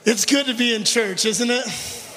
It's good to be in church, isn't it?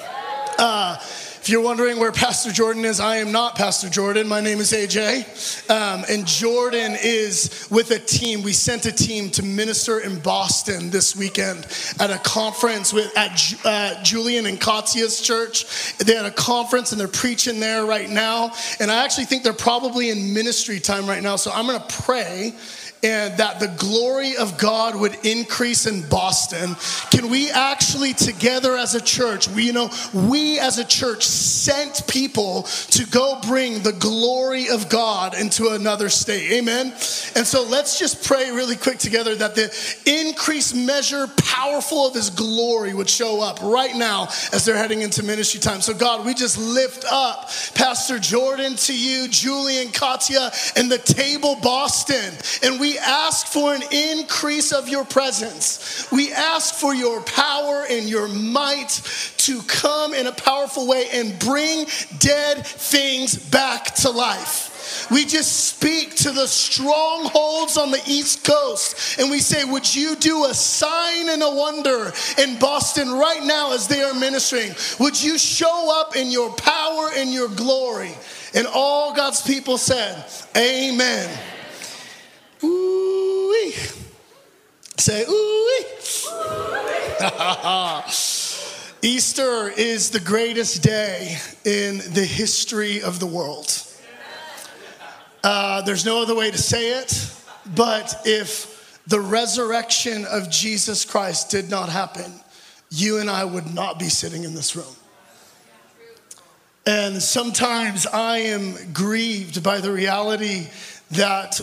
If you're wondering where Pastor Jordan is, I am not Pastor Jordan. My name is AJ. And Jordan is with a team. We sent a team to minister in Boston this weekend at a conference at Julian and Katya's church. They had a conference and they're preaching there right now. And I actually think they're probably in ministry time right now. So I'm going to pray and that the glory of God would increase in Boston. Can we actually together as a church, we as a church sent people to go bring the glory of God into another state. Amen. And so let's just pray really quick together that the increased measure powerful of his glory would show up right now as they're heading into ministry time. So God, we just lift up Pastor Jordan to you, Julian, Katya, and the table Boston. And we ask for an increase of your presence. We ask for your power and your might to come in a powerful way and bring dead things back to life. We just speak to the strongholds on the East Coast and we say, would you do a sign and a wonder in Boston right now as they are ministering? Would you show up in your power and your glory? And all God's people said, amen. Ooh-wee. Say ooh-wee. Easter is the greatest day in the history of the world. There's no other way to say it, but if the resurrection of Jesus Christ did not happen, you and I would not be sitting in this room. And sometimes I am grieved by the reality that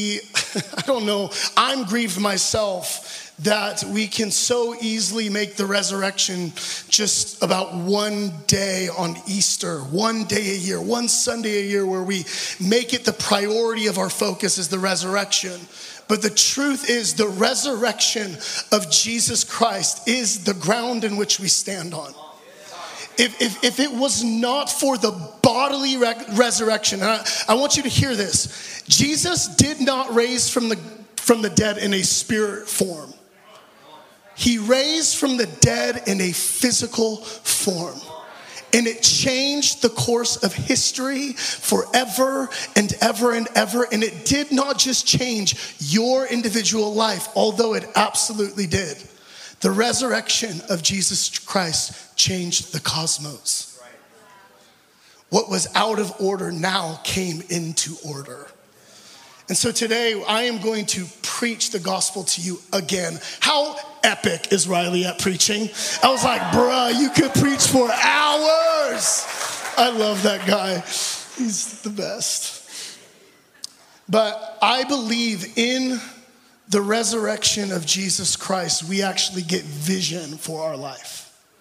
I'm grieved myself that we can so easily make the resurrection just about one day on Easter, one day a year, one Sunday a year where we make it the priority of our focus is the resurrection. But the truth is the resurrection of Jesus Christ is the ground in which we stand on. If it was not for the bodily resurrection, and I want you to hear this. Jesus did not raise from the dead in a spirit form. He raised from the dead in a physical form. And it changed the course of history forever and ever and ever. And it did not just change your individual life, although it absolutely did. The resurrection of Jesus Christ changed the cosmos. What was out of order now came into order. And so today I am going to preach the gospel to you again. How epic is Riley at preaching? I was like, bruh, you could preach for hours. I love that guy. He's the best. But I believe in the resurrection of Jesus Christ, we actually get vision for our life.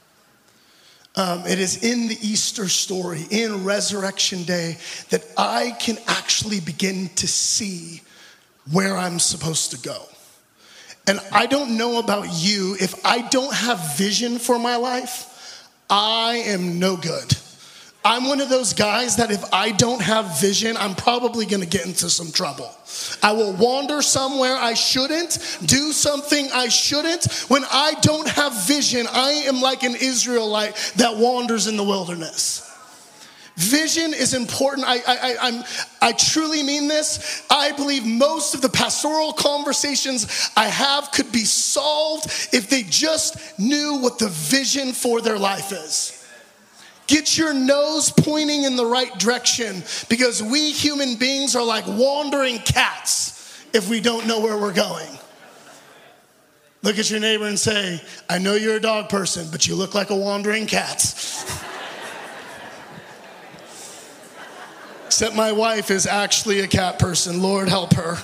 It is in the Easter story, in Resurrection Day, that I can actually begin to see where I'm supposed to go. And I don't know about you, if I don't have vision for my life, I am no good. I'm one of those guys that if I don't have vision, I'm probably going to get into some trouble. I will wander somewhere I shouldn't, do something I shouldn't. When I don't have vision, I am like an Israelite that wanders in the wilderness. Vision is important. I truly mean this. I believe most of the pastoral conversations I have could be solved if they just knew what the vision for their life is. Get your nose pointing in the right direction, because we human beings are like wandering cats if we don't know where we're going. Look at your neighbor and say, I know you're a dog person, but you look like a wandering cat. Except my wife is actually a cat person. Lord help her.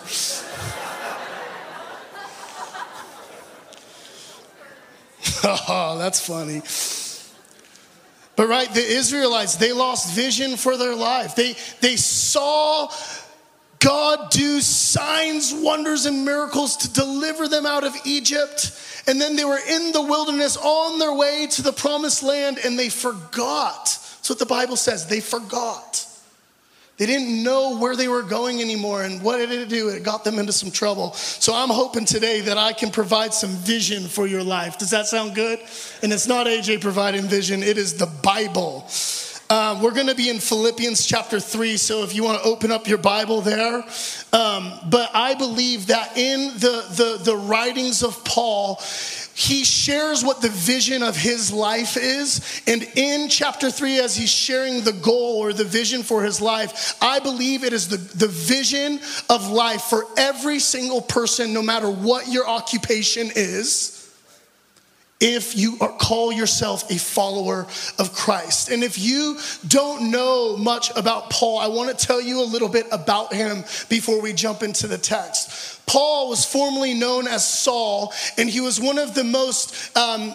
Oh, that's funny. But right, the Israelites, they lost vision for their life. They saw God do signs, wonders, and miracles to deliver them out of Egypt. And then they were in the wilderness on their way to the promised land, and they forgot. That's what the Bible says. They forgot They didn't know where they were going anymore, and what did it do? It got them into some trouble. So I'm hoping today that I can provide some vision for your life. Does that sound good? And it's not AJ providing vision, it is the Bible. We're going to be in Philippians chapter 3, so if you want to open up your Bible there. But I believe that in the writings of Paul, he shares what the vision of his life is. And in chapter 3, as he's sharing the goal or the vision for his life, I believe it is the vision of life for every single person, no matter what your occupation is, if you call yourself a follower of Christ. And if you don't know much about Paul, I want to tell you a little bit about him before we jump into the text. Paul was formerly known as Saul, and he was one of the most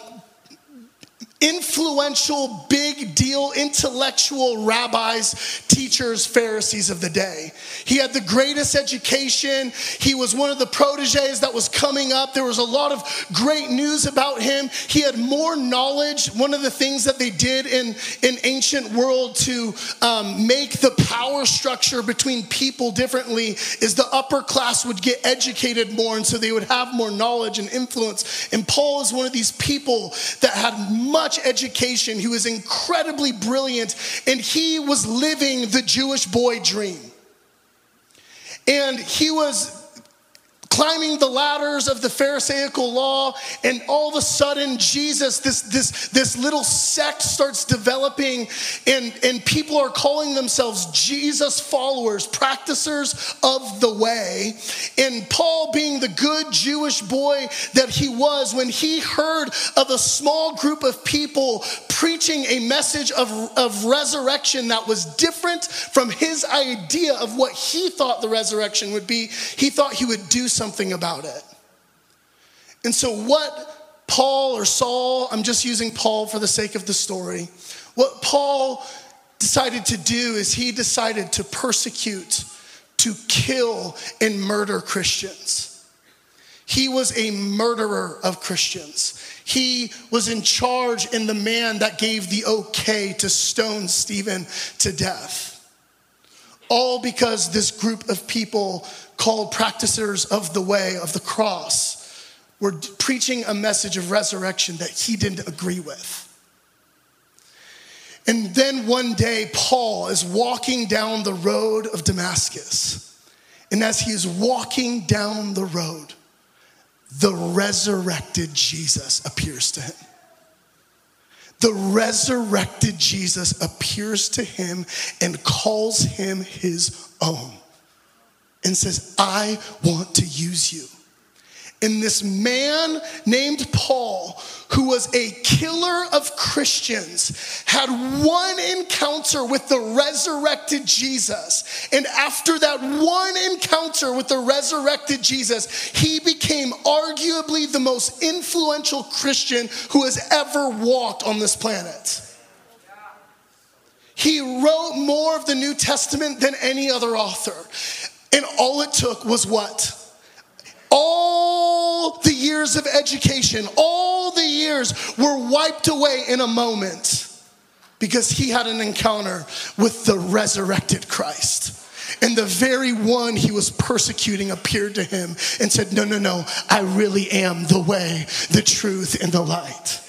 influential, big deal, intellectual rabbis, teachers, Pharisees of the day. He had the greatest education. He was one of the proteges that was coming up. There was a lot of great news about him. He had more knowledge. One of the things that they did in ancient world to make the power structure between people differently is the upper class would get educated more, and so they would have more knowledge and influence. And Paul is one of these people that had much education. He was incredibly brilliant, and he was living the Jewish boy dream. And he was climbing the ladders of the Pharisaical law, and all of a sudden Jesus, this little sect starts developing, and people are calling themselves Jesus followers, practicers of the way. And Paul, being the good Jewish boy that he was, when he heard of a small group of people preaching a message of resurrection that was different from his idea of what he thought the resurrection would be, he thought he would do something about it. And so what Paul or Saul, I'm just using Paul for the sake of the story, what Paul decided to do is he decided to persecute, to kill, and murder Christians. He was a murderer of Christians. He was in charge and the man that gave the okay to stone Stephen to death. All because this group of people called practicers of the way of the cross were preaching a message of resurrection that he didn't agree with. And then one day, Paul is walking down the road of Damascus. And as he is walking down the road, the resurrected Jesus appears to him. The resurrected Jesus appears to him and calls him his own and says, I want to use you. And this man named Paul, who was a killer of Christians, had one encounter with the resurrected Jesus. And after that one encounter with the resurrected Jesus, he became arguably the most influential Christian who has ever walked on this planet. He wrote more of the New Testament than any other author. And all it took was what? All the years of education, all the years were wiped away in a moment because he had an encounter with the resurrected Christ. And the very one he was persecuting appeared to him and said, no, I really am the way, the truth, and the light.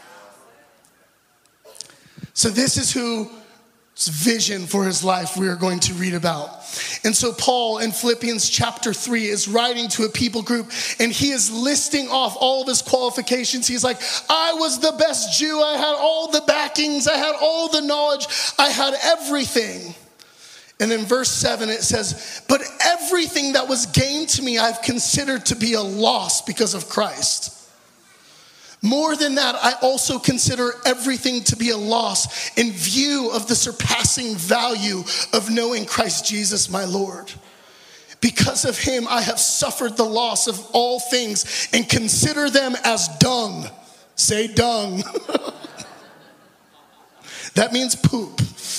So this is whose vision for his life we are going to read about. And so Paul in Philippians chapter 3 is writing to a people group, and he is listing off all of his qualifications. He's like, I was the best Jew. I had all the backings. I had all the knowledge. I had everything. And in verse 7 it says, but everything that was gained to me I've considered to be a loss because of Christ. More than that, I also consider everything to be a loss in view of the surpassing value of knowing Christ Jesus, my Lord. Because of him, I have suffered the loss of all things and consider them as dung. Say dung. That means poop.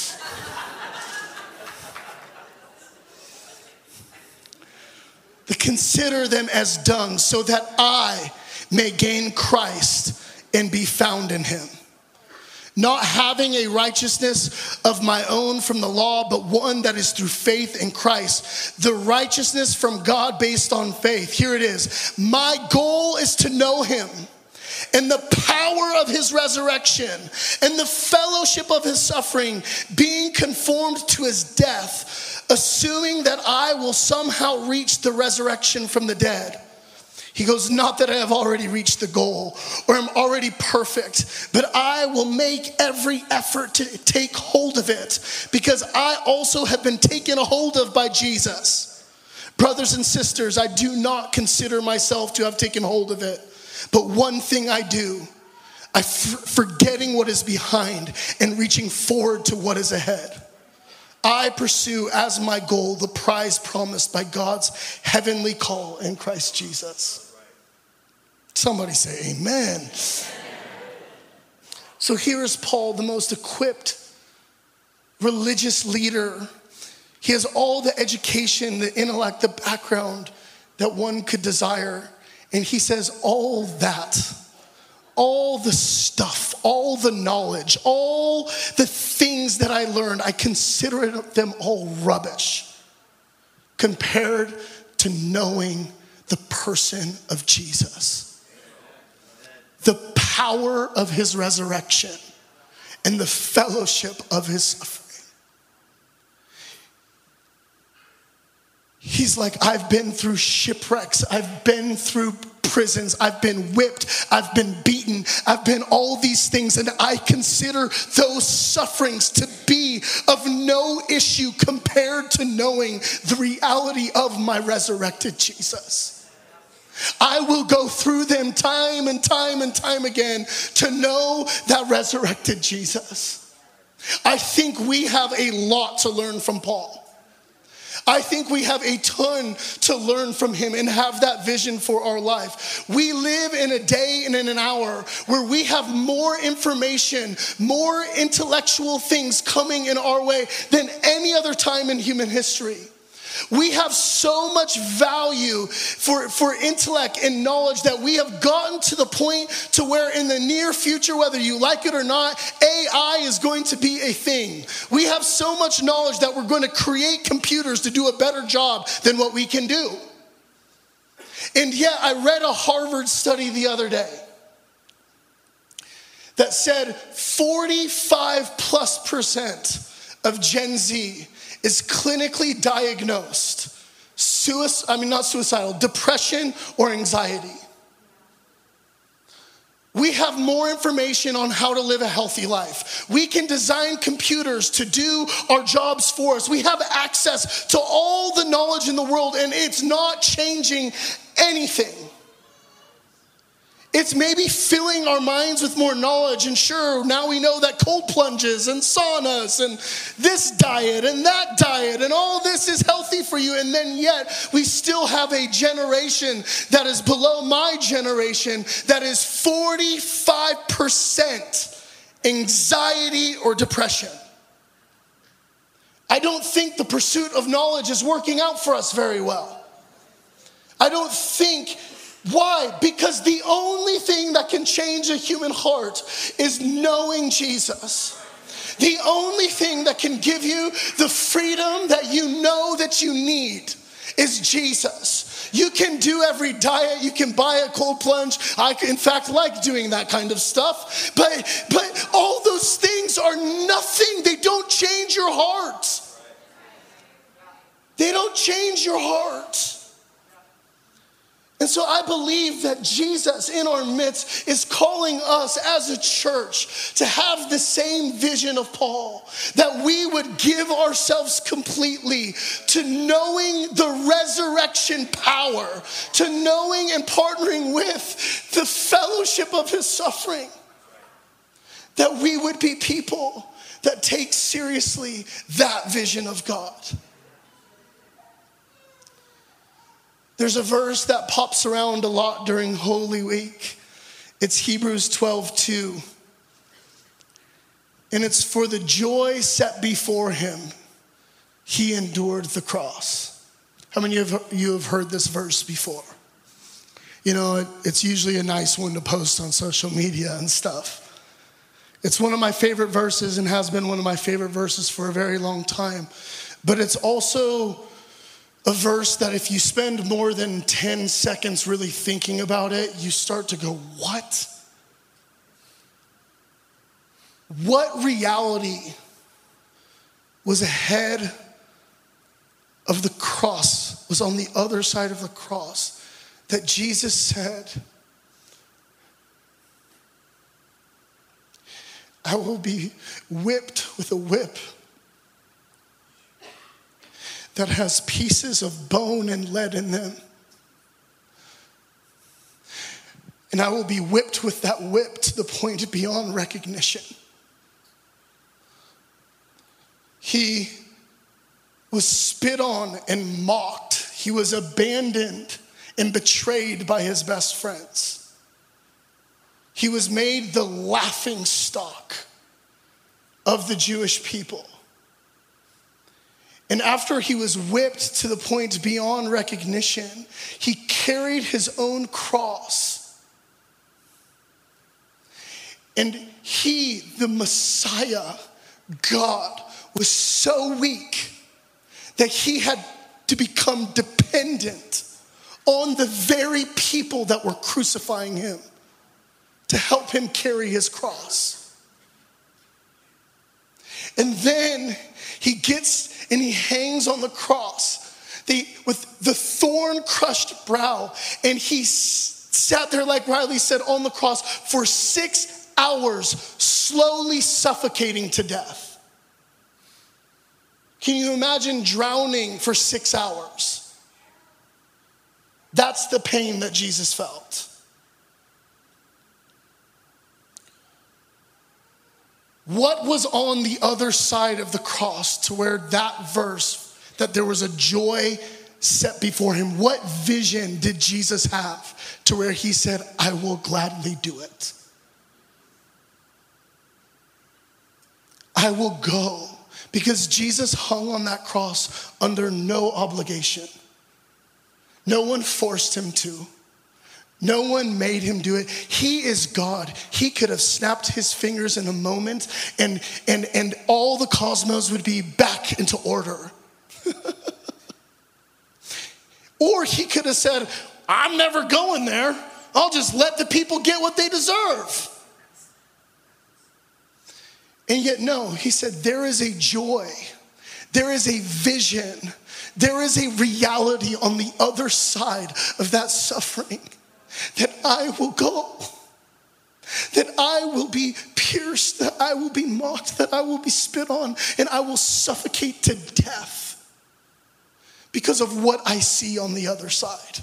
Consider them as dung so that I may gain Christ and be found in him. Not having a righteousness of my own from the law, but one that is through faith in Christ. The righteousness from God based on faith. Here it is. My goal is to know him and the power of his resurrection and the fellowship of his suffering, being conformed to his death, assuming that I will somehow reach the resurrection from the dead. He goes, not that I have already reached the goal or am already perfect, but I will make every effort to take hold of it, because I also have been taken a hold of by Jesus. Brothers and sisters, I do not consider myself to have taken hold of it, but one thing I do, forgetting what is behind and reaching forward to what is ahead. I pursue as my goal the prize promised by God's heavenly call in Christ Jesus. Somebody say amen. So here is Paul, the most equipped religious leader. He has all the education, the intellect, the background that one could desire. And he says all that, all the stuff, all the knowledge, all the things that I learned, I consider them all rubbish compared to knowing the person of Jesus. The power of his resurrection and the fellowship of his suffering. He's like, I've been through shipwrecks. I've been through prisons. I've been whipped. I've been beaten. I've been all these things. And I consider those sufferings to be of no issue compared to knowing the reality of my resurrected Jesus. I will go through them time and time and time again to know that resurrected Jesus. I think we have a lot to learn from Paul. I think we have a ton to learn from him and have that vision for our life. We live in a day and in an hour where we have more information, more intellectual things coming in our way than any other time in human history. We have so much value for intellect and knowledge that we have gotten to the point to where in the near future, whether you like it or not, AI is going to be a thing. We have so much knowledge that we're going to create computers to do a better job than what we can do. And yet I read a Harvard study the other day that said 45+% of Gen Z is clinically diagnosed depression or anxiety. We have more information on how to live a healthy life. We can design computers to do our jobs for us. We have access to all the knowledge in the world, and it's not changing anything. It's maybe filling our minds with more knowledge. And sure, now we know that cold plunges and saunas and this diet and that diet and all this is healthy for you. And then yet we still have a generation that is below my generation that is 45% anxiety or depression. I don't think the pursuit of knowledge is working out for us very well. I don't think. Why? Because the only thing that can change a human heart is knowing Jesus. The only thing that can give you the freedom that you know that you need is Jesus. You can do every diet. You can buy a cold plunge. I, in fact, like doing that kind of stuff. But all those things are nothing. They don't change your heart. They don't change your heart. And so I believe that Jesus in our midst is calling us as a church to have the same vision of Paul, that we would give ourselves completely to knowing the resurrection power, to knowing and partnering with the fellowship of his suffering, that we would be people that take seriously that vision of God. There's a verse that pops around a lot during Holy Week. It's Hebrews 12:2. And it's for the joy set before him, he endured the cross. How many of you have heard this verse before? You know, it's usually a nice one to post on social media and stuff. It's one of my favorite verses and has been one of my favorite verses for a very long time. But it's also a verse that if you spend more than 10 seconds really thinking about it, you start to go, what? What reality was ahead of the cross, was on the other side of the cross, that Jesus said, I will be whipped with a whip that has pieces of bone and lead in them. And I will be whipped with that whip to the point beyond recognition. He was spit on and mocked. He was abandoned and betrayed by his best friends. He was made the laughing stock of the Jewish people. And after he was whipped to the point beyond recognition, he carried his own cross. And he, the Messiah, God, was so weak that he had to become dependent on the very people that were crucifying him to help him carry his cross. And then he gets and he hangs on the cross with the thorn-crushed brow, and he sat there, like Riley said, on the cross for 6 hours, slowly suffocating to death. Can you imagine drowning for 6 hours? That's the pain that Jesus felt. What was on the other side of the cross to where that verse, that there was a joy set before him? What vision did Jesus have to where he said, I will gladly do it? I will go. Because Jesus hung on that cross under no obligation. No one forced him to. No one made him do it. He is God. He could have snapped his fingers in a moment and all the cosmos would be back into order. Or he could have said, I'm never going there. I'll just let the people get what they deserve. And yet, no, he said, there is a joy, there is a vision, there is a reality on the other side of that suffering, that I will go, that I will be pierced, that I will be mocked, that I will be spit on, and I will suffocate to death because of what I see on the other side.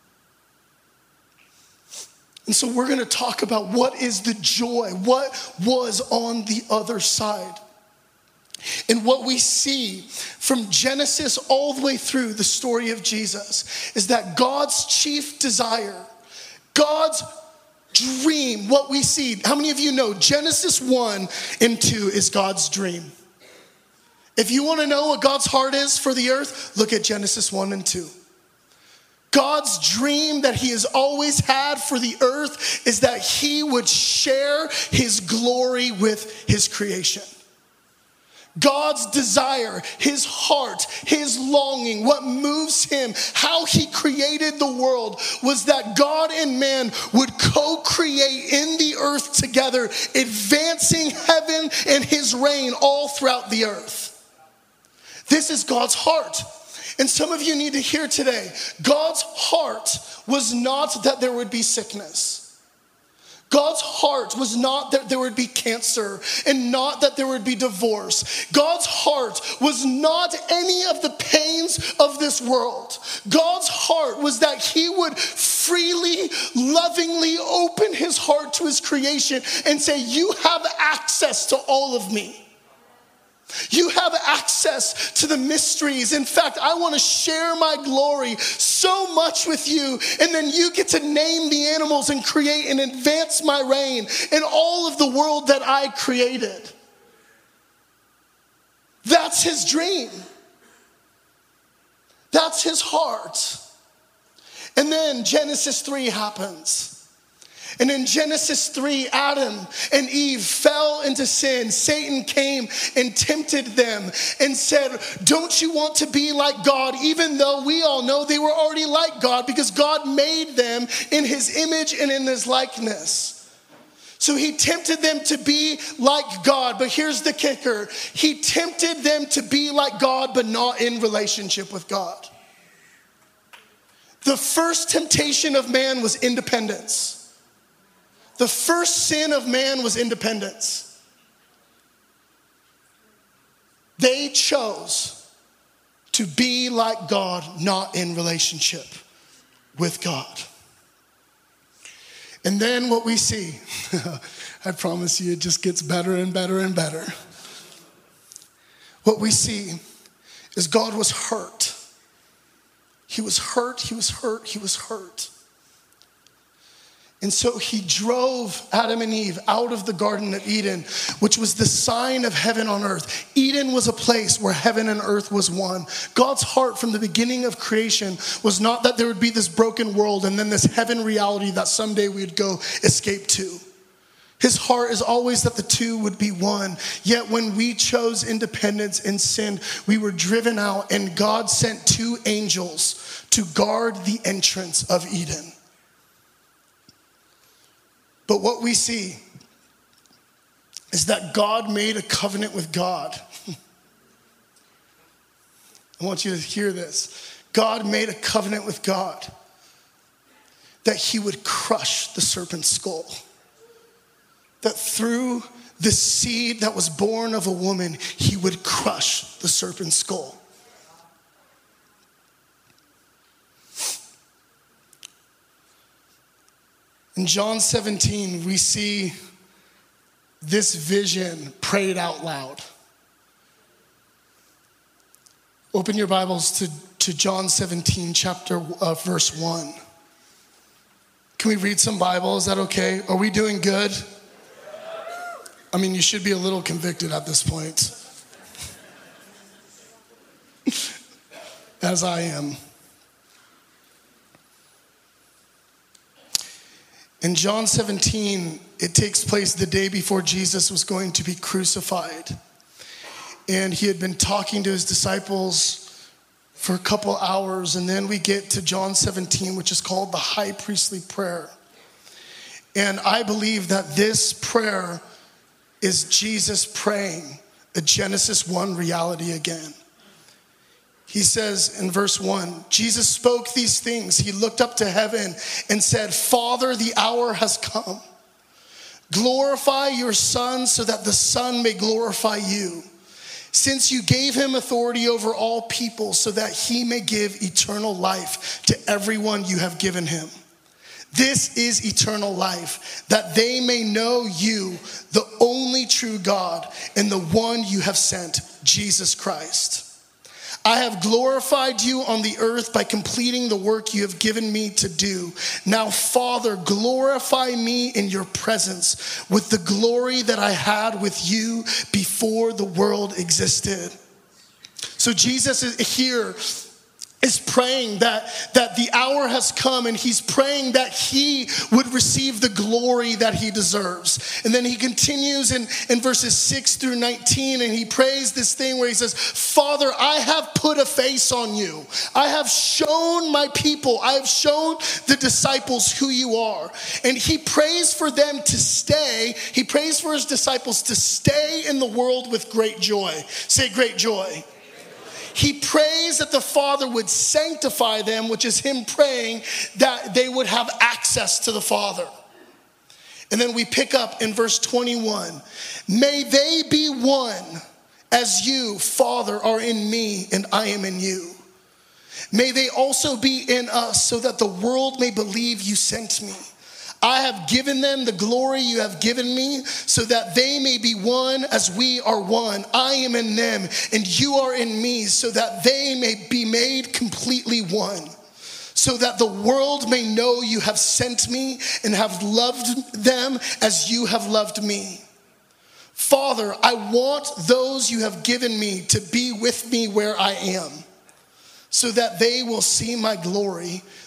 And so we're going to talk about what is the joy, what was on the other side. And what we see from Genesis all the way through the story of Jesus is that God's chief desire, God's dream, what we see. How many of you know Genesis 1 and 2 is God's dream? If you want to know what God's heart is for the earth, look at Genesis 1 and 2. God's dream that he has always had for the earth is that he would share his glory with his creation. God's desire, his heart, his longing, what moves him, how he created the world was that God and man would co-create in the earth together, advancing heaven and his reign all throughout the earth. This is God's heart. And some of you need to hear today, God's heart was not that there would be sickness. God's heart was not that there would be cancer and not that there would be divorce. God's heart was not any of the pains of this world. God's heart was that he would freely, lovingly open his heart to his creation and say, you have access to all of me. You have access to the mysteries. In fact, I want to share my glory so much with you, and then you get to name the animals and create and advance my reign in all of the world that I created. That's his dream. That's his heart. And then Genesis 3 happens. And in Genesis 3, Adam and Eve fell into sin. Satan came and tempted them and said, don't you want to be like God? Even though we all know they were already like God because God made them in his image and in his likeness. So he tempted them to be like God. But here's the kicker. He tempted them to be like God, but not in relationship with God. The first temptation of man was independence. The first sin of man was independence. They chose to be like God, not in relationship with God. And then what we see, I promise you, it just gets better and better and better. What we see is God was hurt. He was hurt, he was hurt, he was hurt. And so he drove Adam and Eve out of the Garden of Eden, which was the sign of heaven on earth. Eden was a place where heaven and earth was one. God's heart from the beginning of creation was not that there would be this broken world and then this heaven reality that someday we'd go escape to. His heart is always that the two would be one. Yet when we chose independence and sinned, we were driven out, and God sent two angels to guard the entrance of Eden. But what we see is that God made a covenant with God. I want you to hear this. God made a covenant with God that he would crush the serpent's skull. That through the seed that was born of a woman, he would crush the serpent's skull. In John 17, we see this vision prayed out loud. Open your Bibles to John 17, verse 1. Can we read some Bible? Is that okay? Are we doing good? I mean, you should be a little convicted at this point. As I am. In John 17, it takes place the day before Jesus was going to be crucified. And he had been talking to his disciples for a couple hours. And then we get to John 17, which is called the high priestly prayer. And I believe that this prayer is Jesus praying a Genesis 1 reality again. He says in verse 1, Jesus spoke these things. He looked up to heaven and said, Father, the hour has come. Glorify your Son so that the Son may glorify you, since you gave him authority over all people so that he may give eternal life to everyone you have given him. This is eternal life, that they may know you, the only true God, and the one you have sent, Jesus Christ. I have glorified you on the earth by completing the work you have given me to do. Now, Father, glorify me in your presence with the glory that I had with you before the world existed. So Jesus is praying that the hour has come, and he's praying that he would receive the glory that he deserves. And then he continues in verses 6 through 19, and he prays this thing where he says, Father, I have put a face on you. I have shown my people, I have shown the disciples who you are. And he prays for them to stay. He prays for his disciples to stay in the world with great joy. Say great joy. He prays that the Father would sanctify them, which is him praying that they would have access to the Father. And then we pick up in verse 21. May they be one as you, Father, are in me and I am in you. May they also be in us so that the world may believe you sent me. I have given them the glory you have given me so that they may be one as we are one. I am in them and you are in me so that they may be made completely one. So that the world may know you have sent me and have loved them as you have loved me. Father, I want those you have given me to be with me where I am, so that they will see my glory,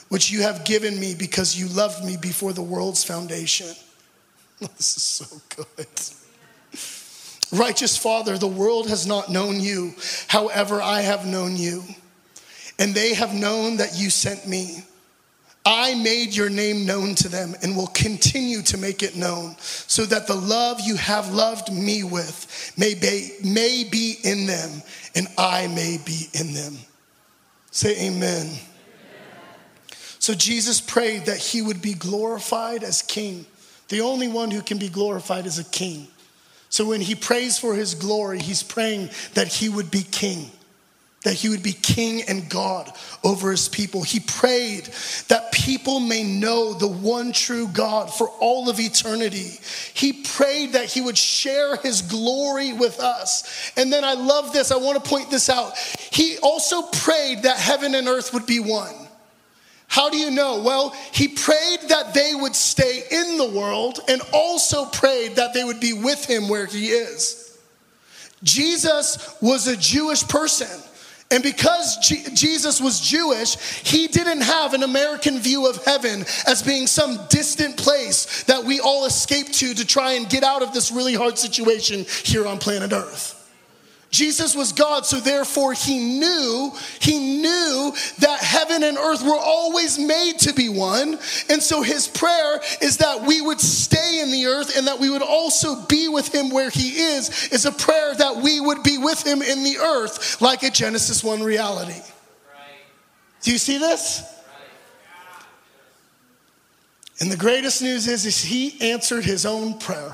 which you have given me because you loved me before the world's foundation. This is so good. Righteous Father, the world has not known you. However, I have known you, and they have known that you sent me. I made your name known to them and will continue to make it known, so that the love you have loved me with may be in them, and I may be in them. Say amen. So Jesus prayed that he would be glorified as king. The only one who can be glorified is a king. So when he prays for his glory, he's praying that he would be king, that he would be king and God over his people. He prayed that people may know the one true God for all of eternity. He prayed that he would share his glory with us. And then I love this. I want to point this out. He also prayed that heaven and earth would be one. How do you know? Well, he prayed that they would stay in the world and also prayed that they would be with him where he is. Jesus was a Jewish person. And because Jesus was Jewish, he didn't have an American view of heaven as being some distant place that we all escape to try and get out of this really hard situation here on planet Earth. Jesus was God, so therefore he knew that heaven and earth were always made to be one. And so his prayer is that we would stay in the earth and that we would also be with him where he is a prayer that we would be with him in the earth like a Genesis 1 reality. Right. Do you see this? Right. And the greatest news is he answered his own prayer.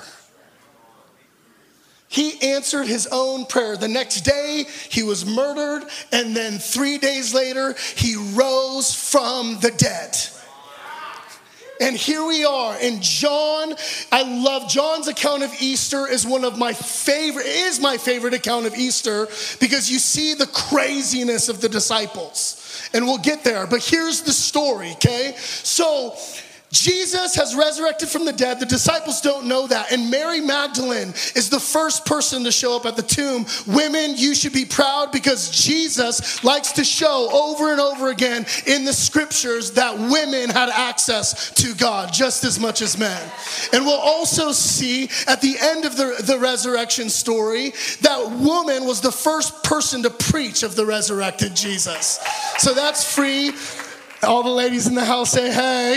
He answered his own prayer. The next day, he was murdered, and then 3 days later, he rose from the dead. And here we are in John. I love John's account of Easter is my favorite account of Easter, because you see the craziness of the disciples. And we'll get there, but here's the story, okay? So Jesus has resurrected from the dead. The disciples don't know that. And Mary Magdalene is the first person to show up at the tomb. Women, you should be proud, because Jesus likes to show over and over again in the scriptures that women had access to God just as much as men. And we'll also see at the end of the resurrection story that woman was the first person to preach of the resurrected Jesus. So that's free. All the ladies in the house say, hey.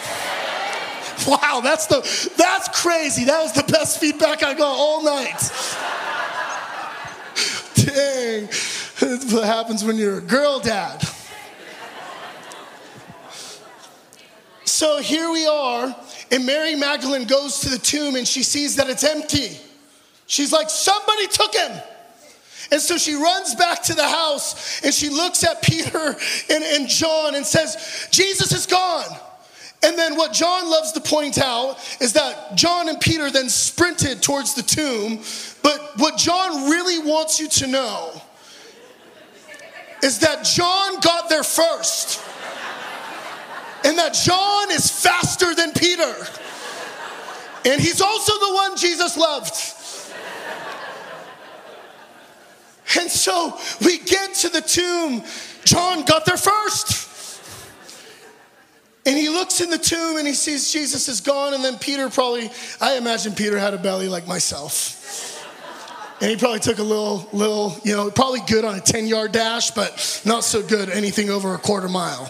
Wow, that's crazy. That was the best feedback I got all night. Dang. That's what happens when you're a girl dad. So here we are, and Mary Magdalene goes to the tomb and she sees that it's empty. She's like, somebody took him. And so she runs back to the house and she looks at Peter and John and says, Jesus is gone. And then what John loves to point out is that John and Peter then sprinted towards the tomb. But what John really wants you to know is that John got there first. And that John is faster than Peter. And he's also the one Jesus loved. And so we get to the tomb. John got there first. And he looks in the tomb and he sees Jesus is gone. And then Peter I imagine Peter had a belly like myself. And he probably took a little, probably good on a 10-yard dash, but not so good anything over a quarter mile.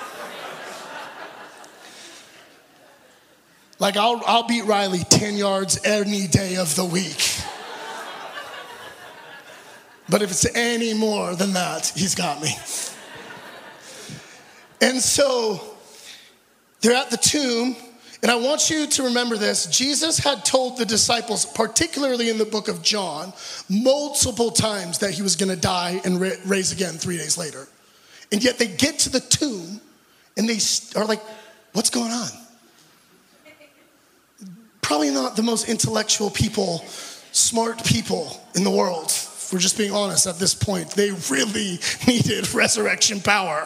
Like I'll beat Riley 10 yards any day of the week. But if it's any more than that, he's got me. And so they're at the tomb, and I want you to remember this. Jesus had told the disciples, particularly in the book of John, multiple times that he was going to die and raise again 3 days later. And yet they get to the tomb, and they are like, what's going on? Probably not the most intellectual people, smart people in the world. We're just being honest at this point. They really needed resurrection power.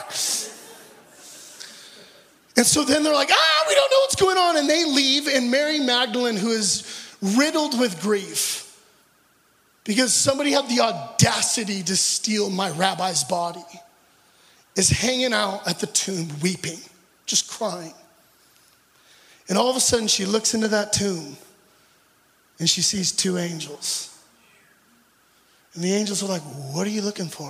And so then they're like, we don't know what's going on. And they leave, and Mary Magdalene, who is riddled with grief, because somebody had the audacity to steal my rabbi's body, is hanging out at the tomb weeping. just crying. And all of a sudden she looks into that tomb and she sees two angels. And the angels are like, what are you looking for?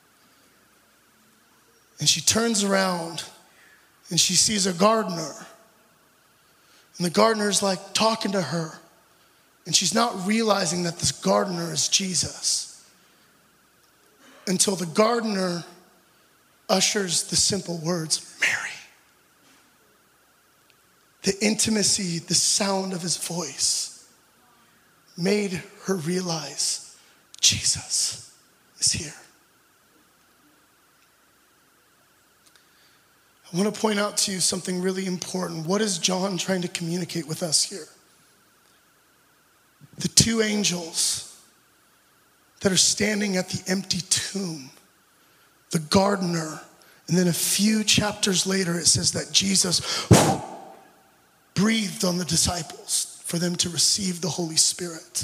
And she turns around and she sees a gardener. And the gardener's like talking to her. And she's not realizing that this gardener is Jesus. Until the gardener ushers the simple words, Mary. The intimacy, the sound of his voice made her realize Jesus is here. I want to point out to you something really important. What is John trying to communicate with us here? The two angels that are standing at the empty tomb, the gardener, and then a few chapters later it says that Jesus breathed on the disciples for them to receive the Holy Spirit.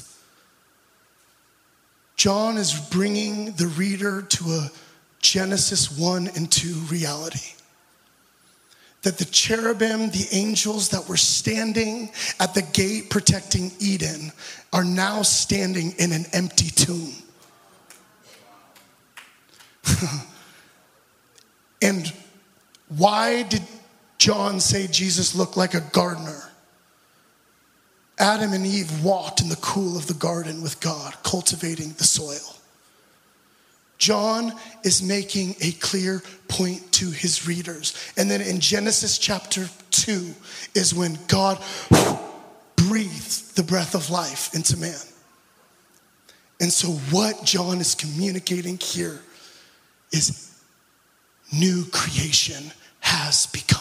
John is bringing the reader to a Genesis 1 and 2 reality. That the cherubim, the angels that were standing at the gate protecting Eden, are now standing in an empty tomb. And why did John say Jesus looked like a gardener? Adam and Eve walked in the cool of the garden with God, cultivating the soil. John is making a clear point to his readers. And then in Genesis chapter 2 is when God breathed the breath of life into man. And so what John is communicating here is new creation has begun.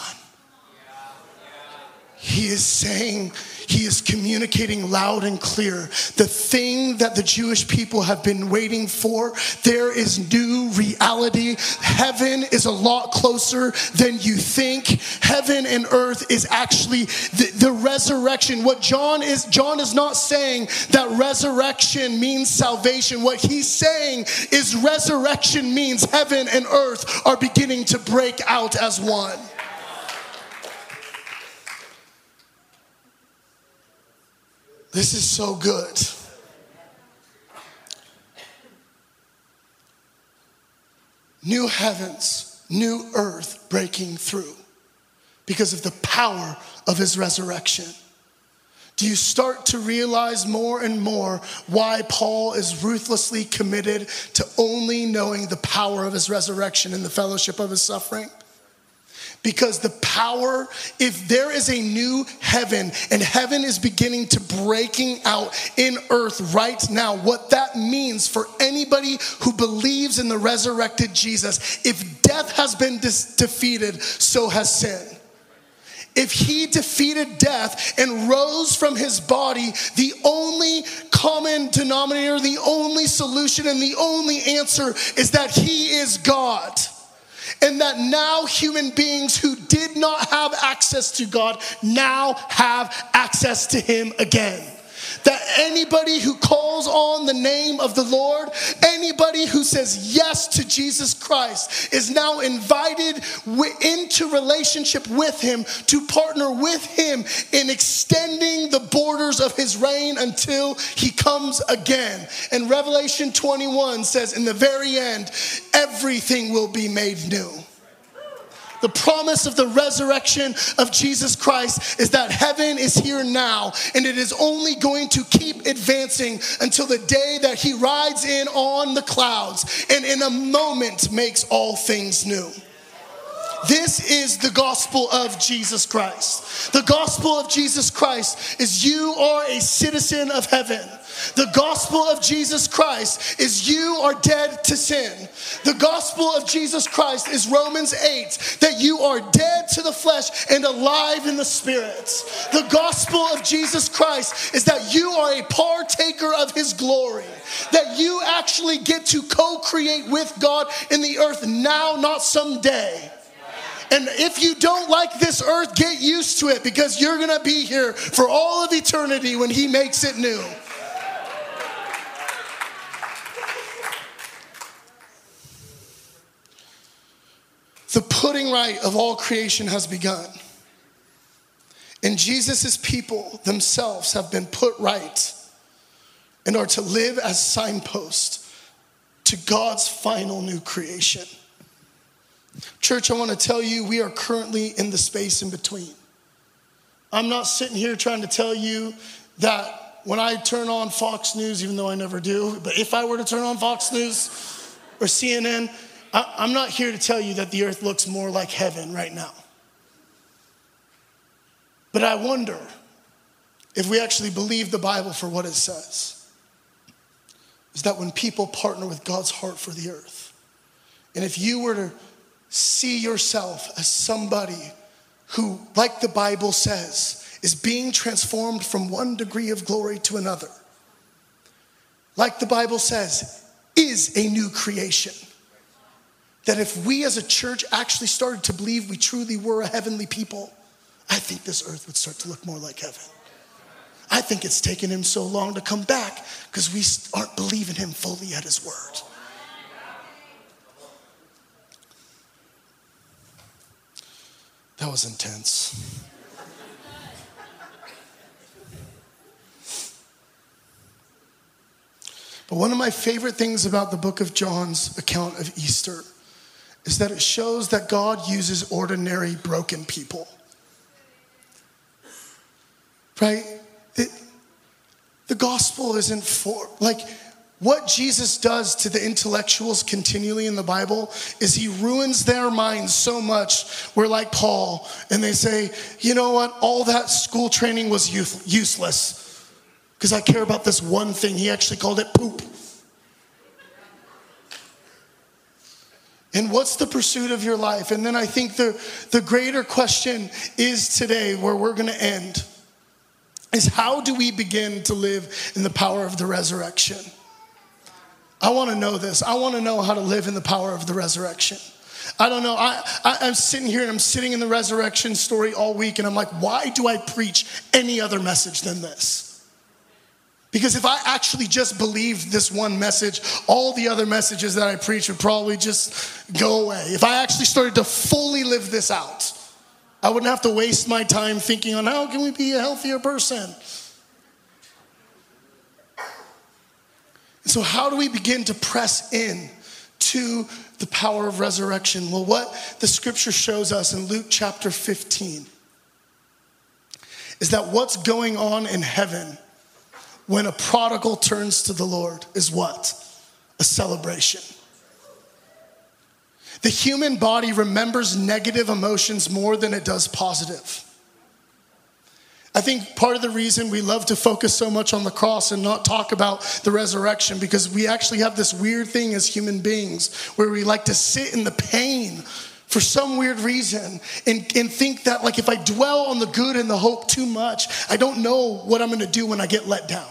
He is saying, he is communicating loud and clear. The thing that the Jewish people have been waiting for, there is new reality. Heaven is a lot closer than you think. Heaven and earth is actually the resurrection. What John is not saying that resurrection means salvation. What he's saying is resurrection means heaven and earth are beginning to break out as one. This is so good. New heavens, new earth breaking through because of the power of his resurrection. Do you start to realize more and more why Paul is ruthlessly committed to only knowing the power of his resurrection and the fellowship of his suffering? Because the power, if there is a new heaven and heaven is beginning to breaking out in earth right now, what that means for anybody who believes in the resurrected Jesus, if death has been defeated, so has sin. If he defeated death and rose from his body, the only common denominator, the only solution, and the only answer is that he is God. And that now human beings who did not have access to God now have access to him again. That anybody who calls on the name of the Lord, anybody who says yes to Jesus Christ is now invited into relationship with him to partner with him in extending the borders of his reign until he comes again. And Revelation 21 says in the very end, everything will be made new. The promise of the resurrection of Jesus Christ is that heaven is here now, and it is only going to keep advancing until the day that he rides in on the clouds and in a moment makes all things new. This is the gospel of Jesus Christ. The gospel of Jesus Christ is you are a citizen of heaven. The gospel of Jesus Christ is you are dead to sin. The gospel of Jesus Christ is Romans 8, that you are dead to the flesh and alive in the spirit. The gospel of Jesus Christ is that you are a partaker of his glory. That you actually get to co-create with God in the earth now, not someday. And if you don't like this earth, get used to it, because you're going to be here for all of eternity when he makes it new. The putting right of all creation has begun. And Jesus' people themselves have been put right and are to live as signposts to God's final new creation. Church, I want to tell you, we are currently in the space in between. I'm not sitting here trying to tell you that when I turn on Fox News, even though I never do, but if I were to turn on Fox News or CNN, I'm not here to tell you that the earth looks more like heaven right now. But I wonder if we actually believe the Bible for what it says. Is that when people partner with God's heart for the earth, and if you were to see yourself as somebody who, like the Bible says, is being transformed from one degree of glory to another, like the Bible says, is a new creation. That if we as a church actually started to believe we truly were a heavenly people, I think this earth would start to look more like heaven. I think it's taken him so long to come back because we aren't believing him fully at his word. That was intense. But one of my favorite things about the book of John's account of Easter is that it shows that God uses ordinary, broken people. Right? The gospel isn't for, like, what Jesus does to the intellectuals continually in the Bible is he ruins their minds so much. We're like Paul, and they say, you know what? All that school training was useless because I care about this one thing. He actually called it poop. And what's the pursuit of your life? And then I think the greater question is today, where we're going to end, is how do we begin to live in the power of the resurrection? I want to know this. I want to know how to live in the power of the resurrection. I don't know. I'm sitting here and I'm sitting in the resurrection story all week, and I'm like, why do I preach any other message than this? Because if I actually just believed this one message, all the other messages that I preach would probably just go away. If I actually started to fully live this out, I wouldn't have to waste my time thinking on how can we be a healthier person. And so how do we begin to press in to the power of resurrection? Well, what the scripture shows us in Luke chapter 15 is that what's going on in heaven when a prodigal turns to the Lord is what? A celebration. The human body remembers negative emotions more than it does positive. I think part of the reason we love to focus so much on the cross and not talk about the resurrection, because we actually have this weird thing as human beings where we like to sit in the pain for some weird reason and think that, like, if I dwell on the good and the hope too much, I don't know what I'm going to do when I get let down.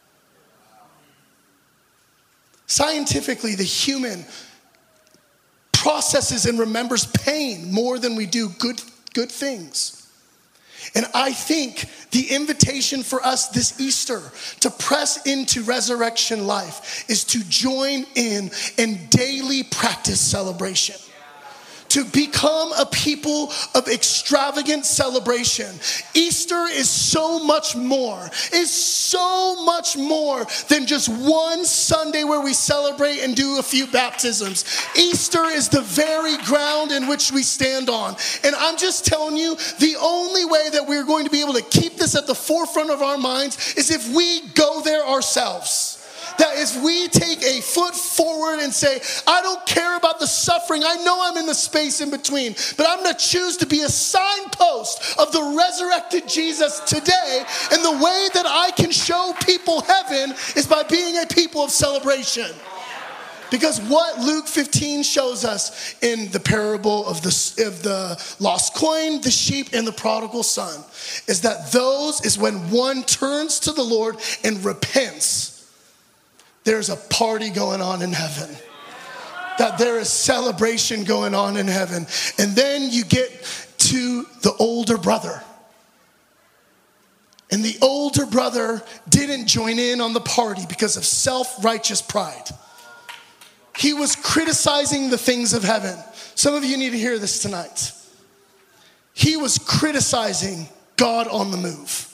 Scientifically, the human processes and remembers pain more than we do good things. And I think the invitation for us this Easter to press into resurrection life is to join in and daily practice celebration. To become a people of extravagant celebration. Easter is so much more. It's so much more than just one Sunday where we celebrate and do a few baptisms. Easter is the very ground in which we stand on. And I'm just telling you, the only way that we're going to be able to keep this at the forefront of our minds is if we go there ourselves. That if we take a foot forward and say, I don't care about the suffering. I know I'm in the space in between, but I'm going to choose to be a signpost of the resurrected Jesus today. And the way that I can show people heaven is by being a people of celebration. Because what Luke 15 shows us in the parable of the lost coin, the sheep, and the prodigal son is that those is when one turns to the Lord and repents. There's a party going on in heaven. That there is celebration going on in heaven. And then you get to the older brother. And the older brother didn't join in on the party because of self-righteous pride. He was criticizing the things of heaven. Some of you need to hear this tonight. He was criticizing God on the move.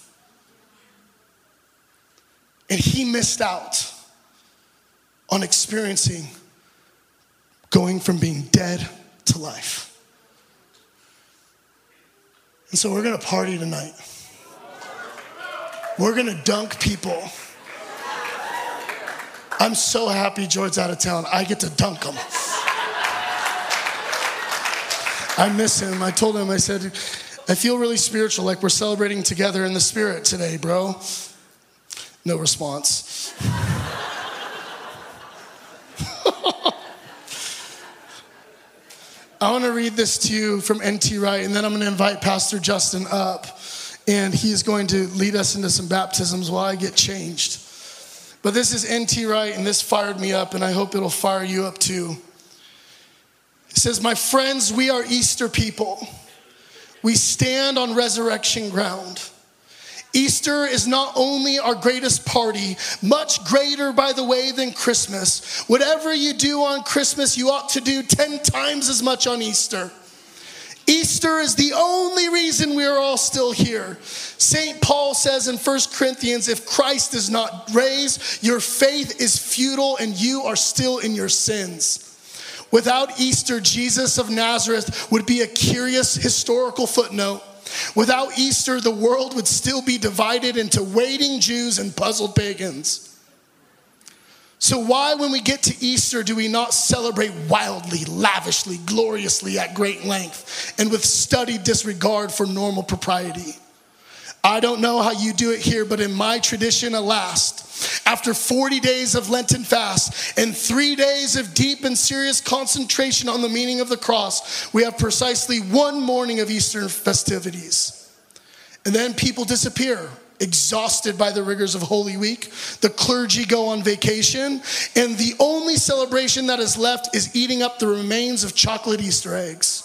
And he missed out on experiencing going from being dead to life. And so we're going to party tonight. We're going to dunk people. I'm so happy George's out of town. I get to dunk him. I miss him. I told him, I said, I feel really spiritual, like we're celebrating together in the spirit today, bro. No response. I want to read this to you from N.T. Wright, and then I'm going to invite Pastor Justin up, and he's going to lead us into some baptisms while I get changed. But this is N.T. Wright, and this fired me up, and I hope it'll fire you up too. It says, "My friends, we are Easter people. We stand on resurrection ground. Easter is not only our greatest party, much greater, by the way, than Christmas. Whatever you do on Christmas, you ought to do 10 times as much on Easter. Easter is the only reason we are all still here. St. Paul says in 1 Corinthians, if Christ is not raised, your faith is futile and you are still in your sins. Without Easter, Jesus of Nazareth would be a curious historical footnote. Without Easter, the world would still be divided into waiting Jews and puzzled pagans. So why, when we get to Easter, do we not celebrate wildly, lavishly, gloriously, at great length, and with studied disregard for normal propriety? I don't know how you do it here, but in my tradition, alas, after 40 days of Lenten fast and 3 days of deep and serious concentration on the meaning of the cross, we have precisely one morning of Easter festivities. And then people disappear, exhausted by the rigors of Holy Week. The clergy go on vacation, and the only celebration that is left is eating up the remains of chocolate Easter eggs.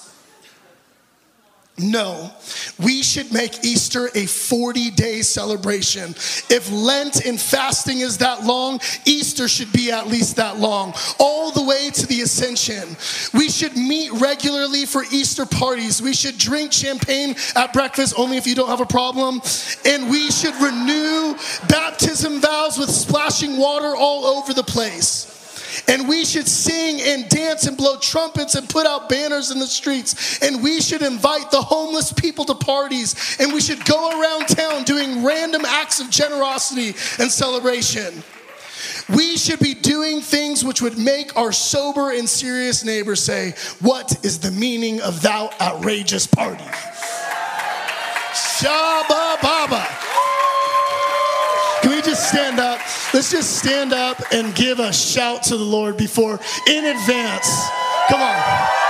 No, we should make Easter a 40-day celebration. If Lent and fasting is that long, Easter should be at least that long, all the way to the Ascension. We should meet regularly for Easter parties. We should drink champagne at breakfast, only if you don't have a problem. And we should renew baptism vows with splashing water all over the place. And we should sing and dance and blow trumpets and put out banners in the streets. And we should invite the homeless people to parties. And we should go around town doing random acts of generosity and celebration. We should be doing things which would make our sober and serious neighbors say, what is the meaning of thou outrageous party? Shabba Baba. Can we just stand up? Let's just stand up and give a shout to the Lord before, in advance. Come on.